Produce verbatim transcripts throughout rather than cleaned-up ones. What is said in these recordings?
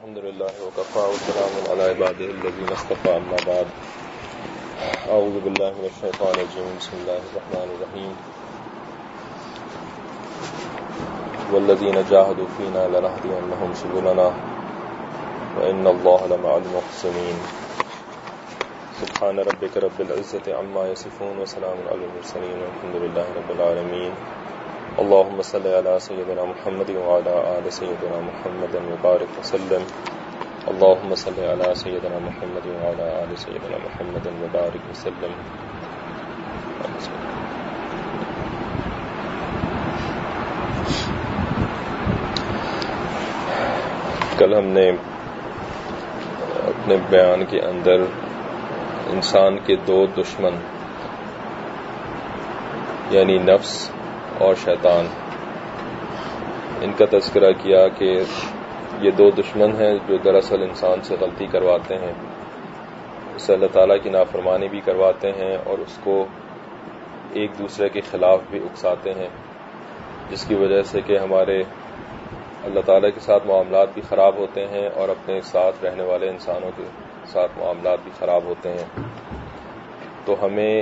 الحمد لله وكفى وسلام على عباده الذين اصطفى أما بعد أعوذ بالله من الشيطان الرجيم بسم الله الرحمن الرحيم والذين جاهدوا فينا لنهدينهم سبلنا وإن الله لمع المحسنين سبحان ربك رب العزة عما يصفون وسلام على المرسلين والحمد لله رب العالمين اللهم صل على سيدنا محمد وعلى آل سيدنا محمد وبارك وسلم اللهم صل على سيدنا محمد وعلى آل سيدنا محمد وبارك وسلم. کل ہم نے اپنے بیان کے اندر انسان کے دو دشمن یعنی نفس اور شیطان ان کا تذکرہ کیا کہ یہ دو دشمن ہیں جو دراصل انسان سے غلطی کرواتے ہیں، اس سے اللہ تعالیٰ کی نافرمانی بھی کرواتے ہیں اور اس کو ایک دوسرے کے خلاف بھی اکساتے ہیں، جس کی وجہ سے کہ ہمارے اللہ تعالیٰ کے ساتھ معاملات بھی خراب ہوتے ہیں اور اپنے ساتھ رہنے والے انسانوں کے ساتھ معاملات بھی خراب ہوتے ہیں. تو ہمیں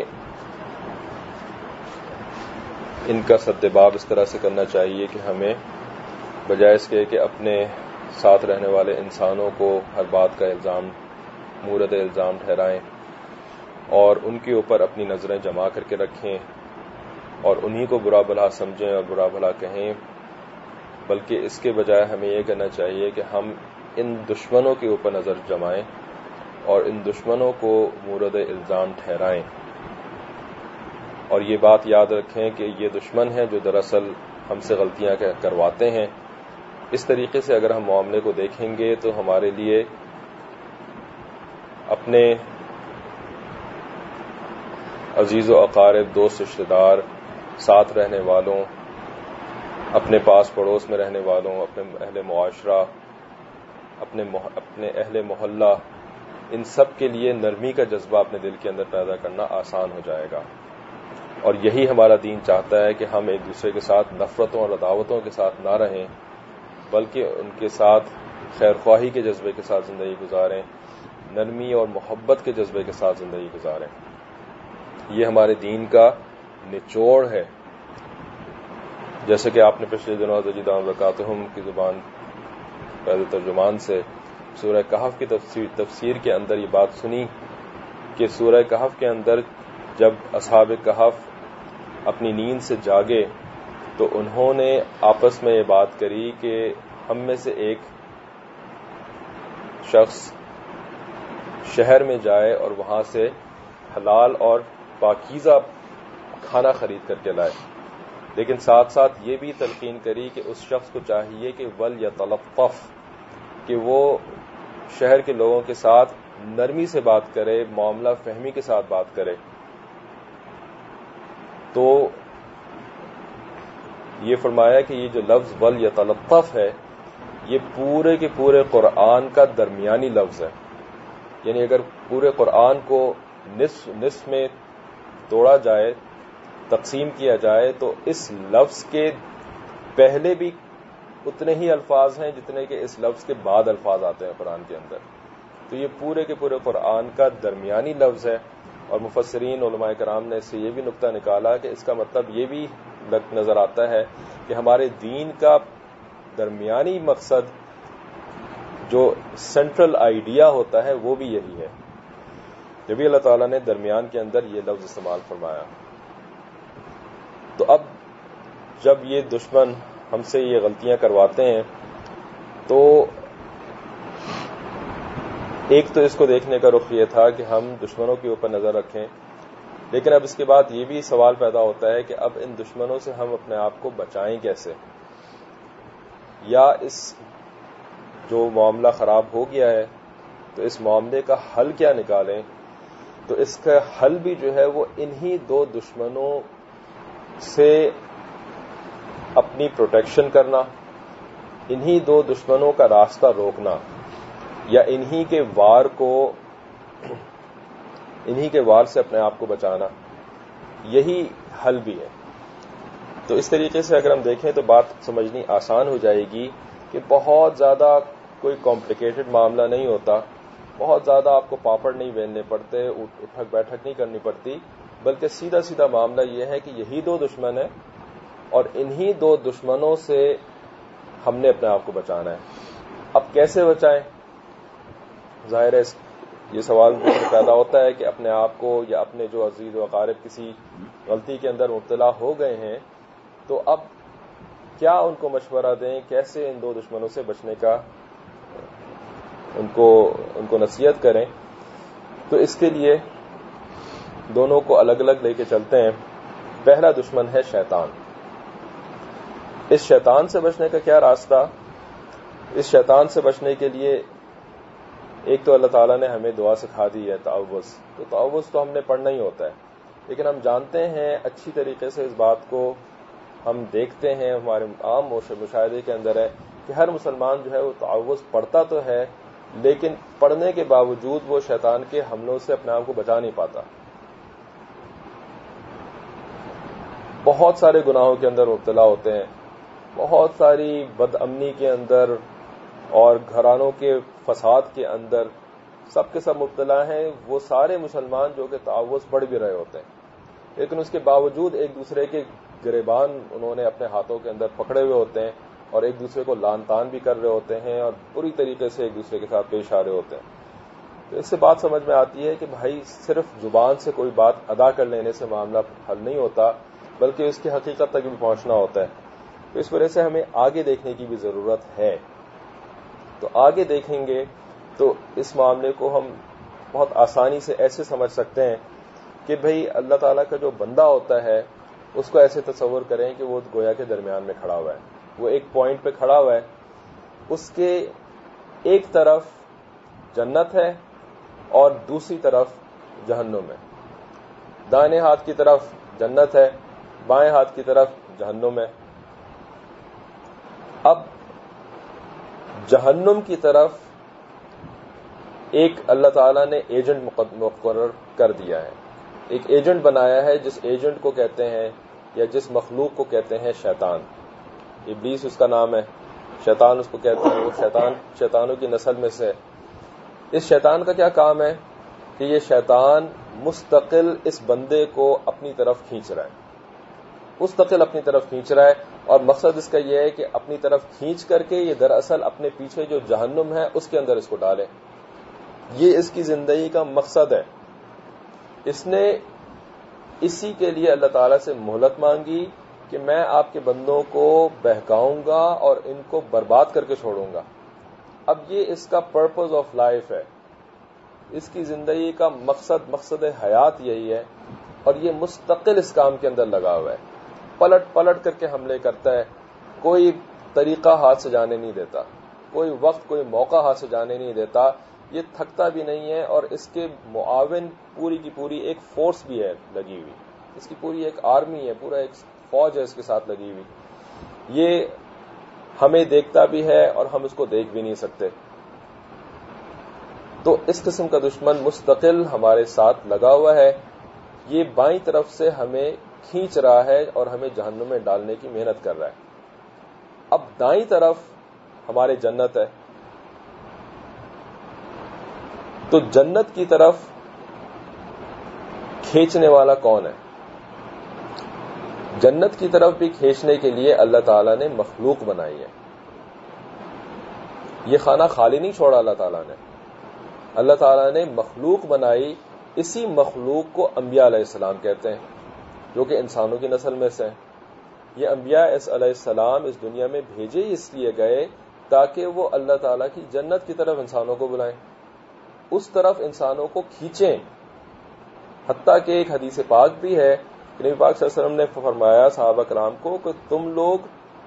ان کا سدباب اس طرح سے کرنا چاہیے کہ ہمیں بجائے اس کے کہ اپنے ساتھ رہنے والے انسانوں کو ہر بات کا الزام مورد الزام ٹھہرائیں اور ان کے اوپر اپنی نظریں جما کر کے رکھیں اور انہی کو برا بھلا سمجھیں اور برا بھلا کہیں، بلکہ اس کے بجائے ہمیں یہ کرنا چاہیے کہ ہم ان دشمنوں کے اوپر نظر جمائیں اور ان دشمنوں کو مورد الزام ٹھہرائیں. اور یہ بات یاد رکھیں کہ یہ دشمن ہیں جو دراصل ہم سے غلطیاں کرواتے ہیں. اس طریقے سے اگر ہم معاملے کو دیکھیں گے تو ہمارے لیے اپنے عزیز و اقارب، دوست، رشتہ دار، ساتھ رہنے والوں، اپنے پاس پڑوس میں رہنے والوں، اپنے اہل معاشرہ، اپنے اپنے اہل محلہ، ان سب کے لیے نرمی کا جذبہ اپنے دل کے اندر پیدا کرنا آسان ہو جائے گا. اور یہی ہمارا دین چاہتا ہے کہ ہم ایک دوسرے کے ساتھ نفرتوں اور عداوتوں کے ساتھ نہ رہیں، بلکہ ان کے ساتھ خیر خواہی کے جذبے کے ساتھ زندگی گزاریں، نرمی اور محبت کے جذبے کے ساتھ زندگی گزاریں. یہ ہمارے دین کا نچوڑ ہے. جیسے کہ آپ نے پچھلے دنوں حضرت دامت برکاتہم کی زبان پہلے ترجمان سے سورہ کہف کی تفسیر, تفسیر کے اندر یہ بات سنی کہ سورہ کہف کے اندر جب اصحاب کہف اپنی نیند سے جاگے تو انہوں نے آپس میں یہ بات کری کہ ہم میں سے ایک شخص شہر میں جائے اور وہاں سے حلال اور پاکیزہ کھانا خرید کر کے لائے، لیکن ساتھ ساتھ یہ بھی تلقین کری کہ اس شخص کو چاہیے کہ ول یتلطف، کہ وہ شہر کے لوگوں کے ساتھ نرمی سے بات کرے، معاملہ فہمی کے ساتھ بات کرے. تو یہ فرمایا کہ یہ جو لفظ ول یتلطف ہے یہ پورے کے پورے قرآن کا درمیانی لفظ ہے. یعنی اگر پورے قرآن کو نصف نصف میں توڑا جائے، تقسیم کیا جائے، تو اس لفظ کے پہلے بھی اتنے ہی الفاظ ہیں جتنے کہ اس لفظ کے بعد الفاظ آتے ہیں قرآن کے اندر. تو یہ پورے کے پورے قرآن کا درمیانی لفظ ہے. اور مفسرین علماء کرام نے اس سے یہ بھی نقطہ نکالا کہ اس کا مطلب یہ بھی نظر آتا ہے کہ ہمارے دین کا درمیانی مقصد جو سینٹرل آئیڈیا ہوتا ہے وہ بھی یہی ہے. جبھی اللہ تعالیٰ نے درمیان کے اندر یہ لفظ استعمال فرمایا. تو اب جب یہ دشمن ہم سے یہ غلطیاں کرواتے ہیں تو ایک تو اس کو دیکھنے کا رخ یہ تھا کہ ہم دشمنوں کے اوپر نظر رکھیں، لیکن اب اس کے بعد یہ بھی سوال پیدا ہوتا ہے کہ اب ان دشمنوں سے ہم اپنے آپ کو بچائیں کیسے، یا اس جو معاملہ خراب ہو گیا ہے تو اس معاملے کا حل کیا نکالیں. تو اس کا حل بھی جو ہے وہ انہی دو دشمنوں سے اپنی پروٹیکشن کرنا، انہی دو دشمنوں کا راستہ روکنا، یا انہی کے وار کو انہی کے وار سے اپنے آپ کو بچانا، یہی حل بھی ہے. تو اس طریقے سے اگر ہم دیکھیں تو بات سمجھنی آسان ہو جائے گی کہ بہت زیادہ کوئی کمپلیکیٹڈ معاملہ نہیں ہوتا، بہت زیادہ آپ کو پاپڑ نہیں بیلنے پڑتے، اٹھک بیٹھک نہیں کرنی پڑتی، بلکہ سیدھا سیدھا معاملہ یہ ہے کہ یہی دو دشمن ہیں اور انہی دو دشمنوں سے ہم نے اپنے آپ کو بچانا ہے۔ اب کیسے بچائیں؟ ظاہر ہے یہ سوال پیدا ہوتا ہے کہ اپنے آپ کو یا اپنے جو عزیز و اقارب کسی غلطی کے اندر مبتلا ہو گئے ہیں تو اب کیا ان کو مشورہ دیں، کیسے ان دو دشمنوں سے بچنے کا ان کو ان کو نصیحت کریں؟ تو اس کے لیے دونوں کو الگ الگ لے کے چلتے ہیں۔ پہلا دشمن ہے شیطان۔ اس شیطان سے بچنے کا کیا راستہ؟ اس شیطان سے بچنے کے لیے ایک تو اللہ تعالیٰ نے ہمیں دعا سکھا دی ہے، تعوذ۔ تو تعوذ تو ہم نے پڑھنا ہی ہوتا ہے، لیکن ہم جانتے ہیں اچھی طریقے سے، اس بات کو ہم دیکھتے ہیں، ہمارے عام مشاہدے کے اندر ہے کہ ہر مسلمان جو ہے وہ تعوذ پڑھتا تو ہے، لیکن پڑھنے کے باوجود وہ شیطان کے حملوں سے اپنے آپ کو بچا نہیں پاتا۔ بہت سارے گناہوں کے اندر مبتلا ہوتے ہیں، بہت ساری بد امنی کے اندر اور گھرانوں کے فساد کے اندر سب کے سب مبتلا ہیں وہ سارے مسلمان جو کہ تعوذ پڑھ بھی رہے ہوتے ہیں، لیکن اس کے باوجود ایک دوسرے کے گریبان انہوں نے اپنے ہاتھوں کے اندر پکڑے ہوئے ہوتے ہیں اور ایک دوسرے کو لان تان بھی کر رہے ہوتے ہیں اور پوری طریقے سے ایک دوسرے کے ساتھ پیش آ رہے ہوتے ہیں۔ تو اس سے بات سمجھ میں آتی ہے کہ بھائی صرف زبان سے کوئی بات ادا کر لینے سے معاملہ حل نہیں ہوتا، بلکہ اس کی حقیقت تک بھی پہنچنا ہوتا ہے۔ تو اس وجہ سے ہمیں آگے دیکھنے کی بھی ضرورت ہے۔ تو آگے دیکھیں گے تو اس معاملے کو ہم بہت آسانی سے ایسے سمجھ سکتے ہیں کہ بھئی اللہ تعالیٰ کا جو بندہ ہوتا ہے اس کو ایسے تصور کریں کہ وہ گویا کے درمیان میں کھڑا ہوا ہے، وہ ایک پوائنٹ پہ کھڑا ہوا ہے، اس کے ایک طرف جنت ہے اور دوسری طرف جہنم ہے، دائیں ہاتھ کی طرف جنت ہے، بائیں ہاتھ کی طرف جہنم ہے۔ اب جہنم کی طرف ایک اللہ تعالیٰ نے ایجنٹ مقرر کر دیا ہے، ایک ایجنٹ بنایا ہے، جس ایجنٹ کو کہتے ہیں یا جس مخلوق کو کہتے ہیں شیطان۔ ابلیس اس کا نام ہے، شیطان اس کو کہتے ہیں، وہ شیطان شیطانوں کی نسل میں سے۔ اس شیطان کا کیا کام ہے کہ یہ شیطان مستقل اس بندے کو اپنی طرف کھینچ رہا ہے، مستقل اپنی طرف کھینچ رہا ہے، اور مقصد اس کا یہ ہے کہ اپنی طرف کھینچ کر کے یہ دراصل اپنے پیچھے جو جہنم ہے اس کے اندر اس کو ڈالے۔ یہ اس کی زندگی کا مقصد ہے۔ اس نے اسی کے لیے اللہ تعالیٰ سے مہلت مانگی کہ میں آپ کے بندوں کو بہکاؤں گا اور ان کو برباد کر کے چھوڑوں گا۔ اب یہ اس کا پرپز آف لائف ہے، اس کی زندگی کا مقصد مقصد حیات یہی ہے، اور یہ مستقل اس کام کے اندر لگا ہوا ہے، پلٹ پلٹ کر کے حملے کرتا ہے، کوئی طریقہ ہاتھ سے جانے نہیں دیتا، کوئی وقت کوئی موقع ہاتھ سے جانے نہیں دیتا، یہ تھکتا بھی نہیں ہے، اور اس کے معاون پوری کی پوری ایک فورس بھی ہے لگی ہوئی، اس کی پوری ایک آرمی ہے، پورا ایک فوج ہے اس کے ساتھ لگی ہوئی۔ یہ ہمیں دیکھتا بھی ہے اور ہم اس کو دیکھ بھی نہیں سکتے۔ تو اس قسم کا دشمن مستقل ہمارے ساتھ لگا ہوا ہے، یہ بائیں طرف سے ہمیں کھینچ رہا ہے اور ہمیں جہنم میں ڈالنے کی محنت کر رہا ہے۔ اب دائیں طرف ہمارے جنت ہے، تو جنت کی طرف کھینچنے والا کون ہے؟ جنت کی طرف بھی کھینچنے کے لیے اللہ تعالیٰ نے مخلوق بنائی ہے۔ یہ خانہ خالی نہیں چھوڑا اللہ تعالیٰ نے، اللہ تعالیٰ نے مخلوق بنائی، اسی مخلوق کو انبیاء علیہ السلام کہتے ہیں، جو کہ انسانوں کی نسل میں سے ہیں۔ یہ انبیاء علیہ السلام اس دنیا میں بھیجے اس لیے گئے تاکہ وہ اللہ تعالیٰ کی جنت کی طرف انسانوں کو بلائیں، اس طرف انسانوں کو کھینچیں۔ حتیٰ کہ ایک حدیث پاک بھی ہے کہ نبی پاک صلی اللہ علیہ وسلم نے فرمایا صحابہ کرام کو کہ تم لوگ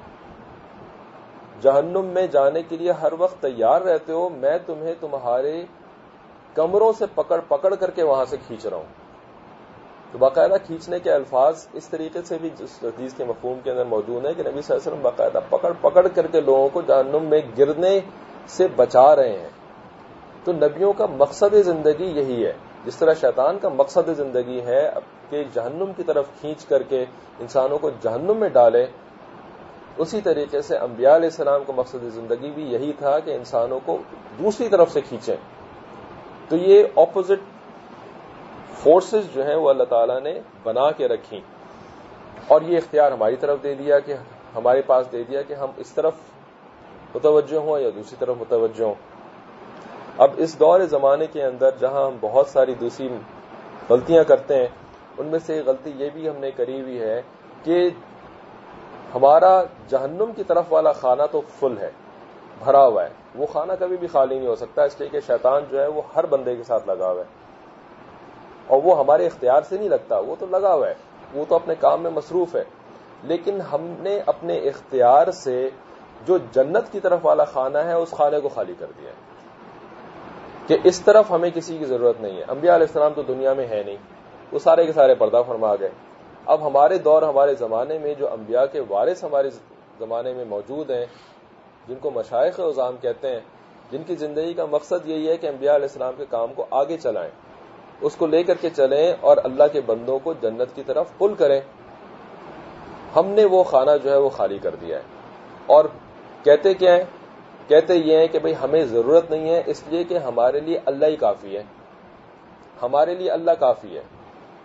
جہنم میں جانے کے لیے ہر وقت تیار رہتے ہو، میں تمہیں تمہارے کمروں سے پکڑ پکڑ کر کے وہاں سے کھینچ رہا ہوں۔ تو باقاعدہ کھینچنے کے الفاظ اس طریقے سے بھی جس حدیث کے مفہوم کے اندر موجود ہے کہ نبی صلی اللہ علیہ وسلم باقاعدہ پکڑ پکڑ کر کے لوگوں کو جہنم میں گرنے سے بچا رہے ہیں۔ تو نبیوں کا مقصد زندگی یہی ہے، جس طرح شیطان کا مقصد زندگی ہے کہ جہنم کی طرف کھینچ کر کے انسانوں کو جہنم میں ڈالے، اسی طریقے سے انبیاء علیہ السلام کا مقصد زندگی بھی یہی تھا کہ انسانوں کو دوسری طرف سے کھینچیں. تو یہ اپوزٹ فورسز جو ہیں وہ اللہ تعالیٰ نے بنا کے رکھی اور یہ اختیار ہماری طرف دے دیا کہ ہمارے پاس دے دیا کہ ہم اس طرف متوجہ ہوں یا دوسری طرف متوجہ ہوں. اب اس دور زمانے کے اندر جہاں ہم بہت ساری دوسری غلطیاں کرتے ہیں، ان میں سے ایک غلطی یہ بھی ہم نے کری ہوئی ہے کہ ہمارا جہنم کی طرف والا خانہ تو فل ہے، بھرا ہوا ہے. وہ خانہ کبھی بھی خالی نہیں ہو سکتا، اس لیے کہ شیطان جو ہے وہ ہر بندے کے ساتھ لگا ہوا ہے اور وہ ہمارے اختیار سے نہیں لگتا، وہ تو لگا ہوا ہے، وہ تو اپنے کام میں مصروف ہے. لیکن ہم نے اپنے اختیار سے جو جنت کی طرف والا خانہ ہے اس خانے کو خالی کر دیا ہے کہ اس طرف ہمیں کسی کی ضرورت نہیں ہے. انبیاء علیہ السلام تو دنیا میں ہے نہیں، وہ سارے کے سارے پردہ فرما گئے. اب ہمارے دور ہمارے زمانے میں جو انبیاء کے وارث ہمارے زمانے میں موجود ہیں، جن کو مشائخ عظام کہتے ہیں، جن کی زندگی کا مقصد یہی ہے کہ انبیاء علیہ السلام کے کام کو آگے چلائیں، اس کو لے کر کے چلیں اور اللہ کے بندوں کو جنت کی طرف پل کریں. ہم نے وہ خانہ جو ہے وہ خالی کر دیا ہے اور کہتے کیا ہیں؟ کہتے یہ ہیں کہ بھئی ہمیں ضرورت نہیں ہے، اس لیے کہ ہمارے لیے اللہ ہی کافی ہے، ہمارے لیے اللہ کافی ہے.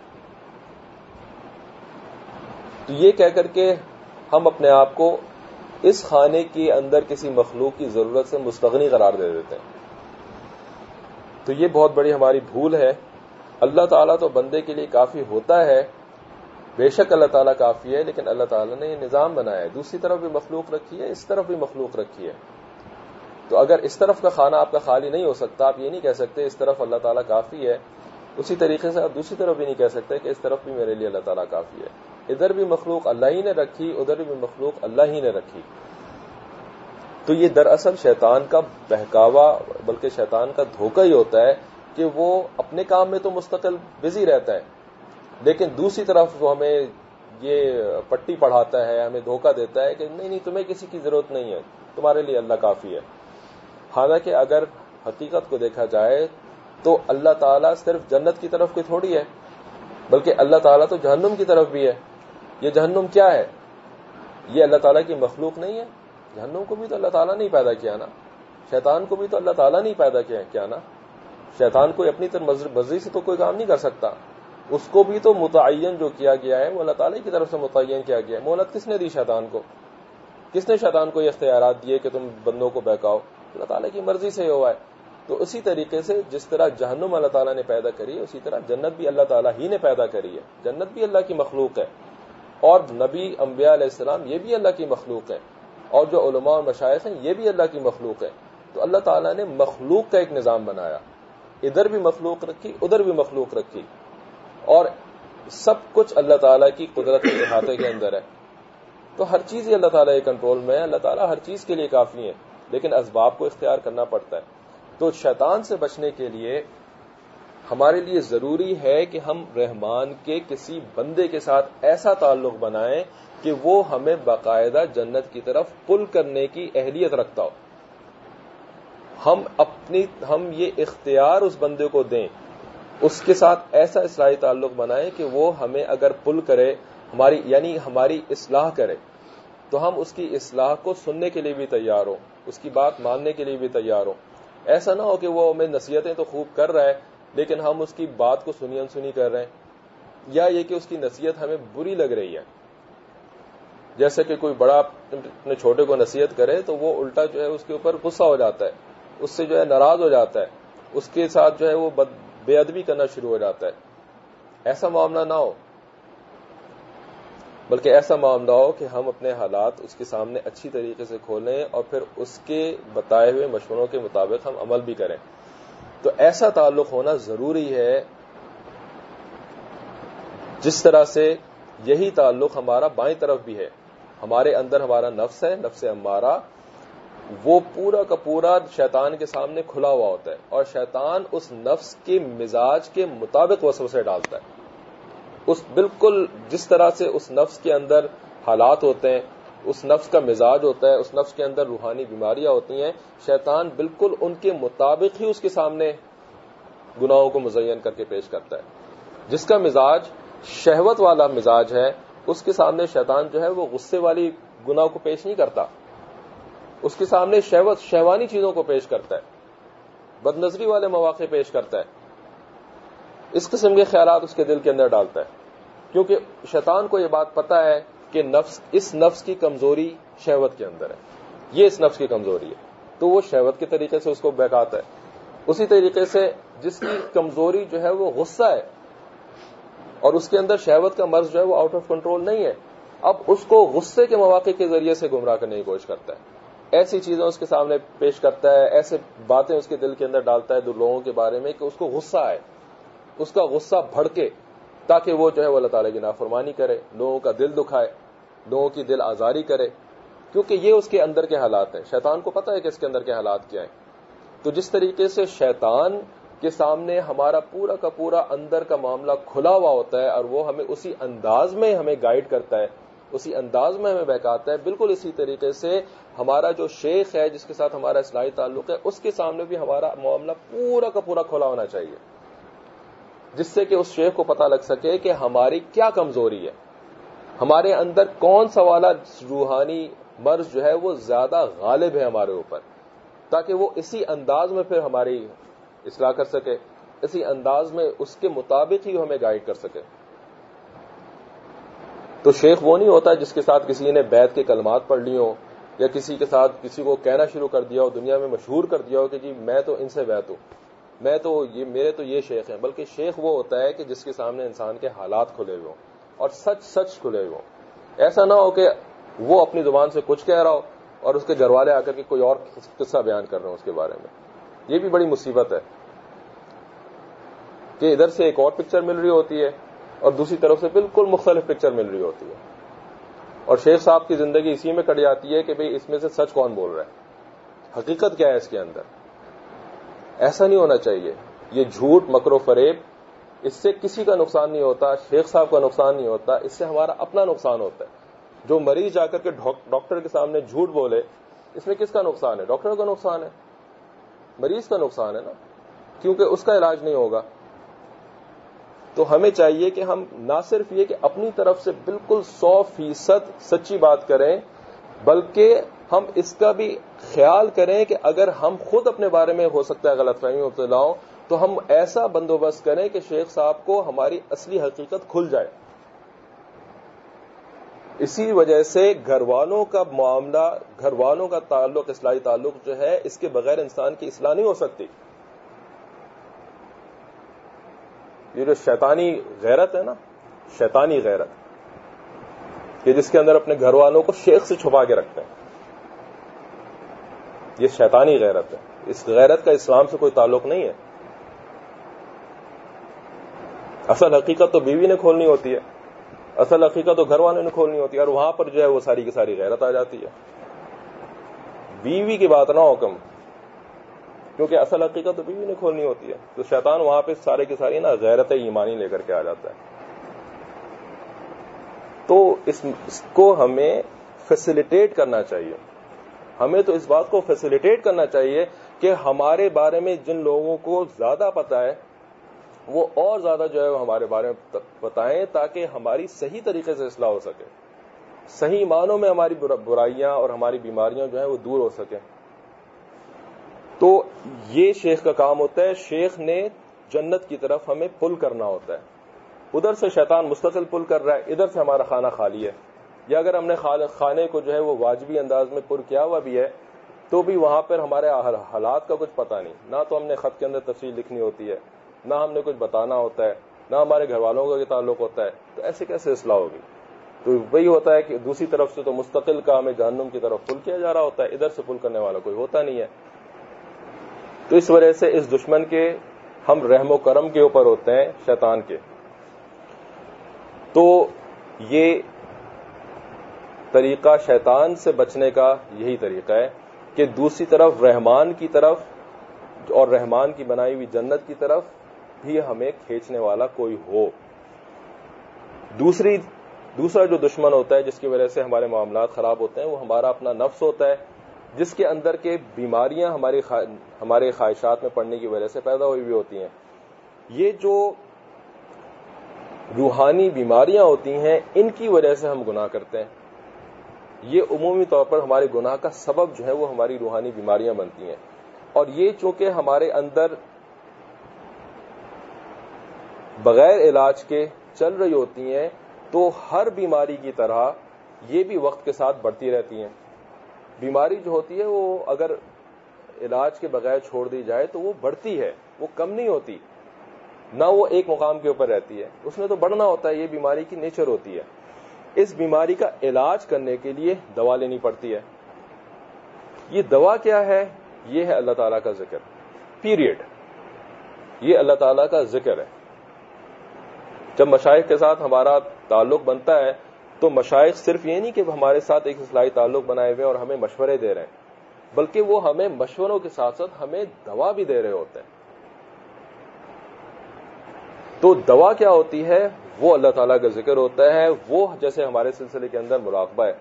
تو یہ کہہ کر کے ہم اپنے آپ کو اس خانے کے اندر کسی مخلوق کی ضرورت سے مستغنی قرار دے دیتے ہیں. تو یہ بہت بڑی ہماری بھول ہے. اللہ تعالیٰ تو بندے کے لیے کافی ہوتا ہے، بے شک اللہ تعالیٰ کافی ہے، لیکن اللہ تعالیٰ نے یہ نظام بنایا ہے، دوسری طرف بھی مخلوق رکھی ہے، اس طرف بھی مخلوق رکھی ہے. تو اگر اس طرف کا خانہ آپ کا خالی نہیں ہو سکتا، آپ یہ نہیں کہہ سکتے اس طرف اللہ تعالیٰ کافی ہے، اسی طریقے سے آپ دوسری طرف بھی نہیں کہہ سکتے کہ اس طرف بھی میرے لیے اللہ تعالیٰ کافی ہے. ادھر بھی مخلوق اللہ ہی نے رکھی، ادھر بھی مخلوق اللہ ہی نے رکھی. تو یہ دراصل شیطان کا بہکاوا بلکہ شیطان کا دھوکہ ہی ہوتا ہے کہ وہ اپنے کام میں تو مستقل بزی رہتا ہے، لیکن دوسری طرف وہ ہمیں یہ پٹی پڑھاتا ہے، ہمیں دھوکہ دیتا ہے کہ نہیں نہیں تمہیں کسی کی ضرورت نہیں ہے، تمہارے لیے اللہ کافی ہے. حالانکہ اگر حقیقت کو دیکھا جائے تو اللہ تعالیٰ صرف جنت کی طرف کوئی تھوڑی ہے، بلکہ اللہ تعالیٰ تو جہنم کی طرف بھی ہے. یہ جہنم کیا ہے؟ یہ اللہ تعالیٰ کی مخلوق نہیں ہے. جہنم کو بھی تو اللہ تعالیٰ نے ہی پیدا کیا نا، شیطان کو بھی تو اللہ تعالیٰ نے ہی پیدا کیا نا. شیطان کوئی اپنی مرضی سے تو کوئی کام نہیں کر سکتا، اس کو بھی تو متعین جو کیا گیا ہے وہ اللہ تعالیٰ کی طرف سے متعین کیا گیا ہے. مہلت کس نے دی شیطان کو؟ کس نے شیطان کو یہ اختیارات دیے کہ تم بندوں کو بہکاؤ؟ اللہ تعالیٰ کی مرضی سے ہوا ہے. تو اسی طریقے سے جس طرح جہنم اللہ تعالیٰ نے پیدا کری ہے، اسی طرح جنت بھی اللہ تعالیٰ ہی نے پیدا کری ہے. جنت بھی اللہ کی مخلوق ہے اور نبی انبیاء علیہ السلام یہ بھی اللہ کی مخلوق ہے اور جو علماء اور مشائخ ہیں یہ بھی اللہ کی مخلوق ہے. تو اللہ تعالیٰ نے مخلوق کا ایک نظام بنایا، ادھر بھی مخلوق رکھی ادھر بھی مخلوق رکھی اور سب کچھ اللہ تعالیٰ کی قدرت کے احاطے کے اندر ہے. تو ہر چیز ہی اللہ تعالیٰ کے کنٹرول میں ہے، اللہ تعالیٰ ہر چیز کے لیے کافی ہے، لیکن اسباب کو اختیار کرنا پڑتا ہے. تو شیطان سے بچنے کے لیے ہمارے لیے ضروری ہے کہ ہم رحمان کے کسی بندے کے ساتھ ایسا تعلق بنائیں کہ وہ ہمیں باقاعدہ جنت کی طرف پل کرنے کی اہلیت رکھتا ہو. ہم اپنی ہم یہ اختیار اس بندے کو دیں، اس کے ساتھ ایسا اصلاحی تعلق بنائیں کہ وہ ہمیں اگر پل کرے، ہماری یعنی ہماری اصلاح کرے، تو ہم اس کی اصلاح کو سننے کے لیے بھی تیار ہوں، اس کی بات ماننے کے لیے بھی تیار ہوں. ایسا نہ ہو کہ وہ ہمیں نصیحتیں تو خوب کر رہا ہے لیکن ہم اس کی بات کو سنی انسنی کر رہے ہیں، یا یہ کہ اس کی نصیحت ہمیں بری لگ رہی ہے. جیسے کہ کوئی بڑا اپنے چھوٹے کو نصیحت کرے تو وہ الٹا جو ہے اس کے اوپر غصہ ہو جاتا ہے، اس سے جو ہے ناراض ہو جاتا ہے، اس کے ساتھ جو ہے وہ بے ادبی کرنا شروع ہو جاتا ہے. ایسا معاملہ نہ ہو، بلکہ ایسا معاملہ ہو کہ ہم اپنے حالات اس کے سامنے اچھی طریقے سے کھولیں اور پھر اس کے بتائے ہوئے مشوروں کے مطابق ہم عمل بھی کریں. تو ایسا تعلق ہونا ضروری ہے جس طرح سے یہی تعلق ہمارا بائیں طرف بھی ہے. ہمارے اندر ہمارا نفس ہے، نفس امارہ، وہ پورا کا پورا شیطان کے سامنے کھلا ہوا ہوتا ہے اور شیطان اس نفس کے مزاج کے مطابق وسوسے ڈالتا ہے. اس بالکل جس طرح سے اس نفس کے اندر حالات ہوتے ہیں، اس نفس کا مزاج ہوتا ہے، اس نفس کے اندر روحانی بیماریاں ہوتی ہیں، شیطان بالکل ان کے مطابق ہی اس کے سامنے گناہوں کو مزین کر کے پیش کرتا ہے. جس کا مزاج شہوت والا مزاج ہے، اس کے سامنے شیطان جو ہے وہ غصے والی گناہ کو پیش نہیں کرتا، اس کے سامنے شہوت شہوانی چیزوں کو پیش کرتا ہے، بد نظری والے مواقع پیش کرتا ہے، اس قسم کے خیالات اس کے دل کے اندر ڈالتا ہے، کیونکہ شیطان کو یہ بات پتا ہے کہ نفس اس نفس کی کمزوری شہوت کے اندر ہے، یہ اس نفس کی کمزوری ہے، تو وہ شہوت کے طریقے سے اس کو بہکاتا ہے۔ اسی طریقے سے جس کی کمزوری جو ہے وہ غصہ ہے اور اس کے اندر شہوت کا مرض جو ہے وہ آؤٹ آف کنٹرول نہیں ہے، اب اس کو غصے کے مواقع کے ذریعے سے گمراہ کرنے کی کوشش کرتا ہے، ایسی چیزیں اس کے سامنے پیش کرتا ہے، ایسے باتیں اس کے دل کے اندر ڈالتا ہے دو لوگوں کے بارے میں کہ اس کو غصہ آئے، اس کا غصہ بھڑکے، تاکہ وہ جو ہے وہ اللہ تعالیٰ کی نافرمانی کرے، لوگوں کا دل دکھائے، لوگوں کی دل آزاری کرے، کیونکہ یہ اس کے اندر کے حالات ہیں۔ شیطان کو پتہ ہے کہ اس کے اندر کے حالات کیا ہیں۔ تو جس طریقے سے شیطان کے سامنے ہمارا پورا کا پورا اندر کا معاملہ کھلا ہوا ہوتا ہے اور وہ ہمیں اسی انداز میں ہمیں گائیڈ کرتا ہے، اسی انداز میں ہمیں بہکاتا ہے، بالکل اسی طریقے سے ہمارا جو شیخ ہے جس کے ساتھ ہمارا اصلاحی تعلق ہے اس کے سامنے بھی ہمارا معاملہ پورا کا پورا کھلا ہونا چاہیے، جس سے کہ اس شیخ کو پتہ لگ سکے کہ ہماری کیا کمزوری ہے، ہمارے اندر کون سا والا روحانی مرض جو ہے وہ زیادہ غالب ہے ہمارے اوپر، تاکہ وہ اسی انداز میں پھر ہماری اصلاح کر سکے، اسی انداز میں اس کے مطابق ہی ہمیں گائیڈ کر سکے۔ تو شیخ وہ نہیں ہوتا جس کے ساتھ کسی نے بیعت کے کلمات پڑھ لی ہوں یا کسی کے ساتھ کسی کو کہنا شروع کر دیا ہو، دنیا میں مشہور کر دیا ہو کہ جی میں تو ان سے بیعت ہوں، میں تو یہ میرے تو یہ شیخ ہیں، بلکہ شیخ وہ ہوتا ہے کہ جس کے سامنے انسان کے حالات کھلے ہوئے ہوں اور سچ سچ کھلے ہوئے ہوں۔ ایسا نہ ہو کہ وہ اپنی زبان سے کچھ کہہ رہا ہو اور اس کے گھر والے آ کر کے کوئی اور قصہ بیان کر رہے ہوں اس کے بارے میں۔ یہ بھی بڑی مصیبت ہے کہ ادھر سے ایک اور پکچر مل رہی ہوتی ہے اور دوسری طرف سے بالکل مختلف پکچر مل رہی ہوتی ہے، اور شیخ صاحب کی زندگی اسی میں کٹ جاتی ہے کہ بھئی اس میں سے سچ کون بول رہا ہے، حقیقت کیا ہے اس کے اندر۔ ایسا نہیں ہونا چاہیے، یہ جھوٹ مکر و فریب، اس سے کسی کا نقصان نہیں ہوتا، شیخ صاحب کا نقصان نہیں ہوتا، اس سے ہمارا اپنا نقصان ہوتا ہے۔ جو مریض جا کر کے ڈاکٹر کے سامنے جھوٹ بولے، اس میں کس کا نقصان ہے؟ ڈاکٹر کا نقصان ہے، مریض کا نقصان ہے نا، کیونکہ اس کا علاج نہیں ہوگا۔ تو ہمیں چاہیے کہ ہم نہ صرف یہ کہ اپنی طرف سے بالکل سو فیصد سچی بات کریں، بلکہ ہم اس کا بھی خیال کریں کہ اگر ہم خود اپنے بارے میں ہو سکتا ہے غلط فہمی مبتلا ہوں تو ہم ایسا بندوبست کریں کہ شیخ صاحب کو ہماری اصلی حقیقت کھل جائے۔ اسی وجہ سے گھر والوں کا معاملہ، گھر والوں کا تعلق، اصلاحی تعلق جو ہے، اس کے بغیر انسان کی اصلاح نہیں ہو سکتی۔ یہ جو شیطانی غیرت ہے نا، شیطانی غیرت کہ جس کے اندر اپنے گھر والوں کو شیخ سے چھپا کے رکھتے ہیں، یہ شیطانی غیرت ہے۔ اس غیرت کا اسلام سے کوئی تعلق نہیں ہے۔ اصل حقیقت تو بیوی نے کھولنی ہوتی ہے، اصل حقیقت تو گھر والوں نے کھولنی ہوتی ہے، اور وہاں پر جو ہے وہ ساری کی ساری غیرت آ جاتی ہے۔ بیوی کی بات نہ حکم، کیونکہ اصل حقیقت تو بیوی نے کھولنی ہوتی ہے، تو شیطان وہاں پہ سارے کی ساری نا غیرت ایمانی لے کر کے آ جاتا ہے۔ تو اس, اس کو ہمیں فیسیلیٹیٹ کرنا چاہیے، ہمیں تو اس بات کو فیسیلیٹیٹ کرنا چاہیے کہ ہمارے بارے میں جن لوگوں کو زیادہ پتا ہے وہ اور زیادہ جو ہے وہ ہمارے بارے میں بتائیں، تاکہ ہماری صحیح طریقے سے اصلاح ہو سکے، صحیح معنوں میں ہماری برائیاں اور ہماری بیماریاں جو ہیں وہ دور ہو سکیں۔ تو یہ شیخ کا کام ہوتا ہے، شیخ نے جنت کی طرف ہمیں پل کرنا ہوتا ہے۔ ادھر سے شیطان مستقل پل کر رہا ہے، ادھر سے ہمارا خانہ خالی ہے، یا اگر ہم نے خانے کو جو ہے وہ واجبی انداز میں پر کیا ہوا بھی ہے تو بھی وہاں پر ہمارے حالات کا کچھ پتہ نہیں، نہ تو ہم نے خط کے اندر تفصیل لکھنی ہوتی ہے، نہ ہم نے کچھ بتانا ہوتا ہے، نہ ہمارے گھر والوں کا یہ تعلق ہوتا ہے، تو ایسے کیسے اصلاح ہوگی؟ تو وہی ہوتا ہے کہ دوسری طرف سے تو مستقل کا ہمیں جہنم کی طرف پل کیا جا رہا ہوتا ہے، ادھر سے پل کرنے والا کوئی ہوتا نہیں ہے۔ تو اس وجہ سے اس دشمن کے ہم رحم و کرم کے اوپر ہوتے ہیں، شیطان کے۔ تو یہ طریقہ شیطان سے بچنے کا یہی طریقہ ہے کہ دوسری طرف رحمان کی طرف اور رحمان کی بنائی ہوئی جنت کی طرف بھی ہمیں کھینچنے والا کوئی ہو۔ دوسری دوسرا جو دشمن ہوتا ہے جس کی وجہ سے ہمارے معاملات خراب ہوتے ہیں وہ ہمارا اپنا نفس ہوتا ہے، جس کے اندر کے بیماریاں ہماری ہمارے خواہشات میں پڑنے کی وجہ سے پیدا ہوئی ہوئی ہوتی ہیں۔ یہ جو روحانی بیماریاں ہوتی ہیں ان کی وجہ سے ہم گناہ کرتے ہیں، یہ عمومی طور پر ہمارے گناہ کا سبب جو ہے وہ ہماری روحانی بیماریاں بنتی ہیں. اور یہ چونکہ ہمارے اندر بغیر علاج کے چل رہی ہوتی ہیں تو ہر بیماری کی طرح یہ بھی وقت کے ساتھ بڑھتی رہتی ہیں. بیماری جو ہوتی ہے وہ اگر علاج کے بغیر چھوڑ دی جائے تو وہ بڑھتی ہے, وہ کم نہیں ہوتی, نہ وہ ایک مقام کے اوپر رہتی ہے, اس میں تو بڑھنا ہوتا ہے. یہ بیماری کی نیچر ہوتی ہے. اس بیماری کا علاج کرنے کے لیے دوا لینی پڑتی ہے. یہ دوا کیا ہے؟ یہ ہے اللہ تعالیٰ کا ذکر, پیریڈ. یہ اللہ تعالیٰ کا ذکر ہے. جب مشائخ کے ساتھ ہمارا تعلق بنتا ہے تو مشائخ صرف یہ نہیں کہ ہمارے ساتھ ایک اصلاحی تعلق بنائے ہوئے اور ہمیں مشورے دے رہے ہیں, بلکہ وہ ہمیں مشوروں کے ساتھ ساتھ ہمیں دوا بھی دے رہے ہوتے ہیں. تو دوا کیا ہوتی ہے؟ وہ اللہ تعالیٰ کا ذکر ہوتا ہے. وہ جیسے ہمارے سلسلے کے اندر مراقبہ ہے,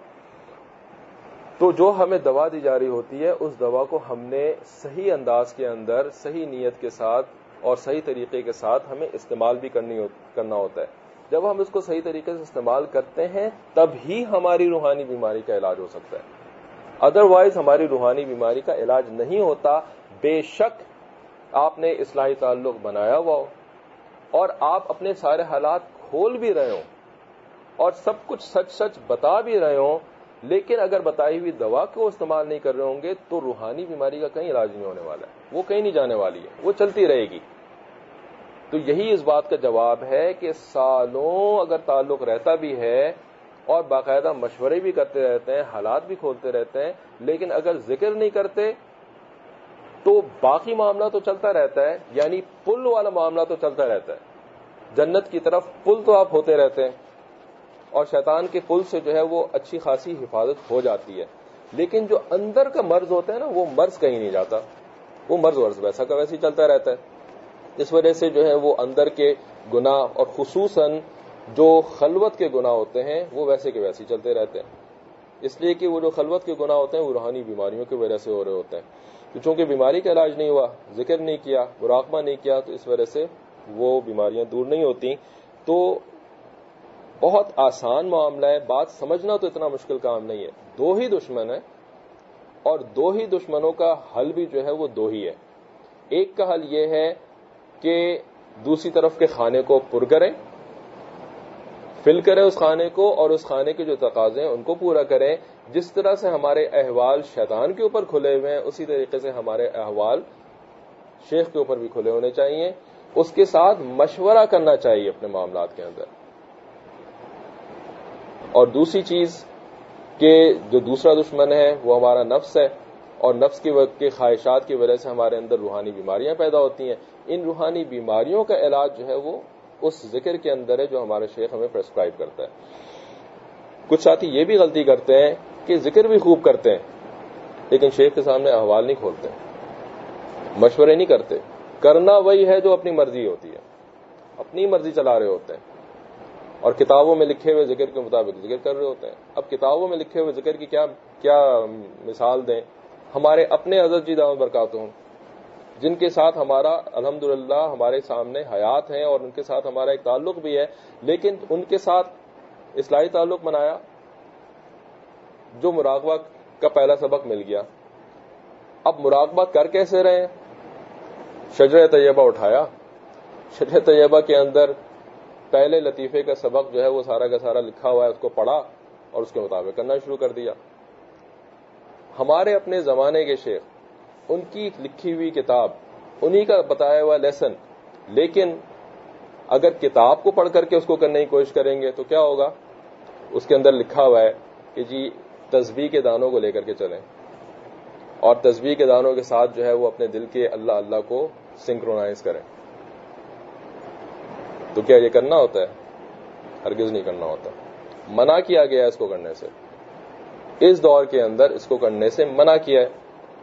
تو جو ہمیں دوا دی جا رہی ہوتی ہے اس دوا کو ہم نے صحیح انداز کے اندر صحیح نیت کے ساتھ اور صحیح طریقے کے ساتھ ہمیں استعمال بھی کرنی ہو, کرنا ہوتا ہے. جب ہم اس کو صحیح طریقے سے استعمال کرتے ہیں تب ہی ہماری روحانی بیماری کا علاج ہو سکتا ہے. ادروائز ہماری روحانی بیماری کا علاج نہیں ہوتا. بے شک آپ نے اصلاحی تعلق بنایا ہوا ہو اور آپ اپنے سارے حالات کھول بھی رہے ہوں اور سب کچھ سچ سچ بتا بھی رہے ہوں, لیکن اگر بتائی ہوئی دوا کو استعمال نہیں کر رہے ہوں گے تو روحانی بیماری کا کہیں علاج نہیں ہونے والا ہے. وہ کہیں نہیں جانے والی ہے, وہ چلتی رہے گی. تو یہی اس بات کا جواب ہے کہ سالوں اگر تعلق رہتا بھی ہے اور باقاعدہ مشورے بھی کرتے رہتے ہیں, حالات بھی کھولتے رہتے ہیں, لیکن اگر ذکر نہیں کرتے تو باقی معاملہ تو چلتا رہتا ہے. یعنی پل والا معاملہ تو چلتا رہتا ہے. جنت کی طرف پل تو آپ ہوتے رہتے ہیں اور شیطان کے پل سے جو ہے وہ اچھی خاصی حفاظت ہو جاتی ہے, لیکن جو اندر کا مرض ہوتا ہے نا وہ مرض کہیں نہیں جاتا. وہ مرض ورض ویسا کا ویسے ہی چلتا رہتا ہے. اس وجہ سے جو ہے وہ اندر کے گناہ اور خصوصاً جو خلوت کے گناہ ہوتے ہیں وہ ویسے کے ویسے ہی چلتے رہتے ہیں. اس لیے کہ وہ جو خلوت کے گناہ ہوتے ہیں وہ روحانی بیماریوں کی وجہ سے ہو رہے ہوتے ہیں. تو چونکہ بیماری کا علاج نہیں ہوا, ذکر نہیں کیا, مراقبہ نہیں کیا, تو اس وجہ سے وہ بیماریاں دور نہیں ہوتی. تو بہت آسان معاملہ ہے. بات سمجھنا تو اتنا مشکل کام نہیں ہے. دو ہی دشمن ہیں اور دو ہی دشمنوں کا حل بھی جو ہے وہ دو ہی ہے. ایک کا حل یہ ہے کہ دوسری طرف کے خانے کو پر کریں, فل کریں اس خانے کو, اور اس خانے کے جو تقاضے ہیں ان کو پورا کریں. جس طرح سے ہمارے احوال شیطان کے اوپر کھلے ہوئے ہیں اسی طریقے سے ہمارے احوال شیخ کے اوپر بھی کھلے ہونے چاہیے. اس کے ساتھ مشورہ کرنا چاہیے اپنے معاملات کے اندر. اور دوسری چیز کہ جو دوسرا دشمن ہے وہ ہمارا نفس ہے, اور نفس کی خواہشات کی وجہ سے ہمارے اندر روحانی بیماریاں پیدا ہوتی ہیں. ان روحانی بیماریوں کا علاج جو ہے وہ اس ذکر کے اندر ہے جو ہمارے شیخ ہمیں پرسکرائب کرتا ہے. کچھ ساتھی یہ بھی غلطی کرتے ہیں کہ ذکر بھی خوب کرتے ہیں لیکن شیخ کے سامنے احوال نہیں کھولتے, مشورے نہیں کرتے. کرنا وہی ہے جو اپنی مرضی ہوتی ہے, اپنی مرضی چلا رہے ہوتے ہیں اور کتابوں میں لکھے ہوئے ذکر کے مطابق ذکر کر رہے ہوتے ہیں. اب کتابوں میں لکھے ہوئے ذکر کی کیا کیا مثال دیں؟ ہمارے اپنے حضرت جی دامت برکاتہم جن کے ساتھ ہمارا الحمدللہ ہمارے سامنے حیات ہیں اور ان کے ساتھ ہمارا ایک تعلق بھی ہے, لیکن ان کے ساتھ اصلاحی تعلق بنایا, جو مراقبہ کا پہلا سبق مل گیا. اب مراقبہ کر کیسے رہے ہیں؟ شجرہ طیبہ اٹھایا, شجرہ طیبہ کے اندر پہلے لطیفے کا سبق جو ہے وہ سارا کا سارا لکھا ہوا ہے, اس کو پڑھا اور اس کے مطابق کرنا شروع کر دیا. ہمارے اپنے زمانے کے شیخ, ان کی لکھی ہوئی کتاب, انہی کا بتایا ہوا لیسن, لیکن اگر کتاب کو پڑھ کر کے اس کو کرنے کی کوشش کریں گے تو کیا ہوگا؟ اس کے اندر لکھا ہوا ہے کہ جی تسبیح کے دانوں کو لے کر کے چلیں اور تسبیح کے دانوں کے ساتھ جو ہے وہ اپنے دل کے اللہ اللہ کو سنکرونائز کریں. تو کیا یہ کرنا ہوتا ہے؟ ہرگز نہیں کرنا ہوتا. منع کیا گیا ہے اس کو کرنے سے, اس دور کے اندر اس کو کرنے سے منع کیا ہے.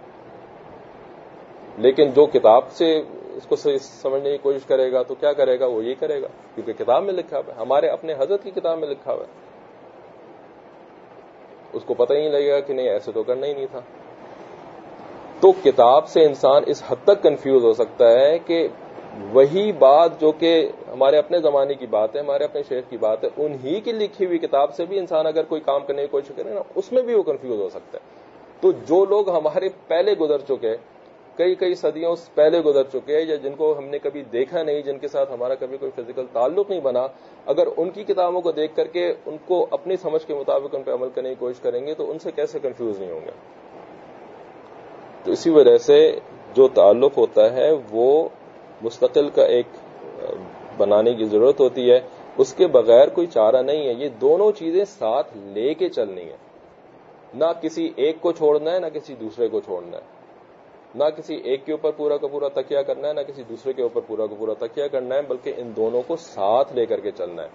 لیکن جو کتاب سے اس کو سمجھنے کی کوشش کرے گا تو کیا کرے گا؟ وہ یہی کرے گا کیونکہ کتاب میں لکھا ہوا ہے, ہمارے اپنے حضرت کی کتاب میں لکھا ہوا ہے. اس کو پتہ ہی نہیں لگے گا کہ نہیں ایسے تو کرنا ہی نہیں تھا. تو کتاب سے انسان اس حد تک کنفیوز ہو سکتا ہے کہ وہی بات جو کہ ہمارے اپنے زمانے کی بات ہے، ہمارے اپنے شیخ کی بات ہے، انہی کی لکھی ہوئی کتاب سے بھی انسان اگر کوئی کام کرنے کی کوشش کرے نا، اس میں بھی وہ کنفیوز ہو سکتا ہے. تو جو لوگ ہمارے پہلے گزر چکے، کئی کئی صدیوں پہلے گزر چکے ہیں، یا جن کو ہم نے کبھی دیکھا نہیں، جن کے ساتھ ہمارا کبھی کوئی فزیکل تعلق نہیں بنا، اگر ان کی کتابوں کو دیکھ کر کے ان کو اپنی سمجھ کے مطابق ان پہ عمل کرنے کی کوشش کریں گے تو ان سے کیسے کنفیوز نہیں ہوں گے. تو اسی وجہ سے جو تعلق ہوتا ہے وہ مستقل کا ایک بنانے کی ضرورت ہوتی ہے، اس کے بغیر کوئی چارہ نہیں ہے. یہ دونوں چیزیں ساتھ لے کے چلنی ہے، نہ کسی ایک کو چھوڑنا ہے نہ کسی دوسرے کو چھوڑنا ہے، نہ کسی ایک کے اوپر پورا کا پورا تکیہ کرنا ہے نہ کسی دوسرے کے اوپر پورا کا پورا تکیہ کرنا ہے، بلکہ ان دونوں کو ساتھ لے کر کے چلنا ہے.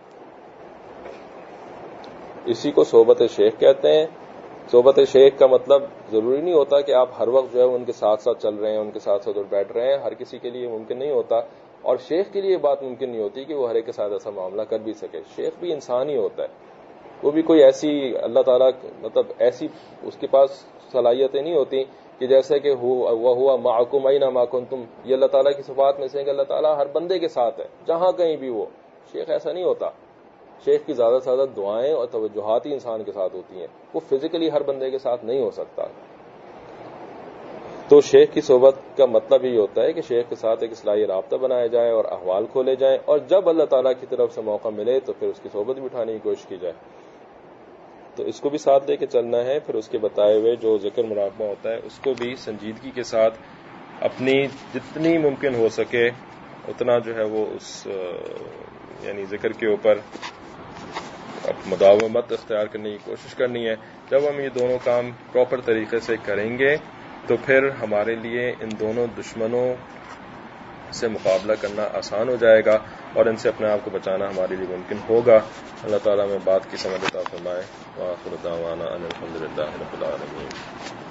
اسی کو صحبت شیخ کہتے ہیں. صحبت شیخ کا مطلب ضروری نہیں ہوتا کہ آپ ہر وقت جو ہے ان کے ساتھ ساتھ چل رہے ہیں، ان کے ساتھ ساتھ بیٹھ رہے ہیں. ہر کسی کے لیے ممکن نہیں ہوتا، اور شیخ کے لیے بات ممکن نہیں ہوتی کہ وہ ہر ایک کے ساتھ ایسا معاملہ کر بھی سکے. شیخ بھی انسان ہی ہوتا ہے، وہ بھی کوئی ایسی اللہ تعالیٰ مطلب ایسی اس کے پاس صلاحیتیں نہیں ہوتی کہ جیسے کہ وہ ہوا معکم اینا ما کنتم. یہ اللہ تعالیٰ کی صفات میں سے کہ اللہ تعالیٰ ہر بندے کے ساتھ ہے جہاں کہیں بھی وہ. شیخ ایسا نہیں ہوتا. شیخ کی زیادہ سے زیادہ دعائیں اور توجہات ہی انسان کے ساتھ ہوتی ہیں، وہ فزیکلی ہر بندے کے ساتھ نہیں ہو سکتا. تو شیخ کی صحبت کا مطلب یہ ہوتا ہے کہ شیخ کے ساتھ ایک اصلاحی رابطہ بنایا جائے اور احوال کھولے جائیں، اور جب اللہ تعالیٰ کی طرف سے موقع ملے تو پھر اس کی صحبت بھی اٹھانے کی کوشش کی جائے. تو اس کو بھی ساتھ لے کے چلنا ہے. پھر اس کے بتائے ہوئے جو ذکر مراقبہ ہوتا ہے اس کو بھی سنجیدگی کے ساتھ اپنی جتنی ممکن ہو سکے اتنا جو ہے وہ اس یعنی ذکر کے اوپر مداومت اختیار کرنے کی کوشش کرنی ہے. جب ہم یہ دونوں کام پراپر طریقے سے کریں گے تو پھر ہمارے لیے ان دونوں دشمنوں سے مقابلہ کرنا آسان ہو جائے گا اور ان سے اپنے آپ کو بچانا ہمارے لیے ممکن ہوگا. اللہ تعالیٰ میں بات کی سمجھ عطا فرمائے. وآخر دعوانا ان الحمد للہ رب العالمین.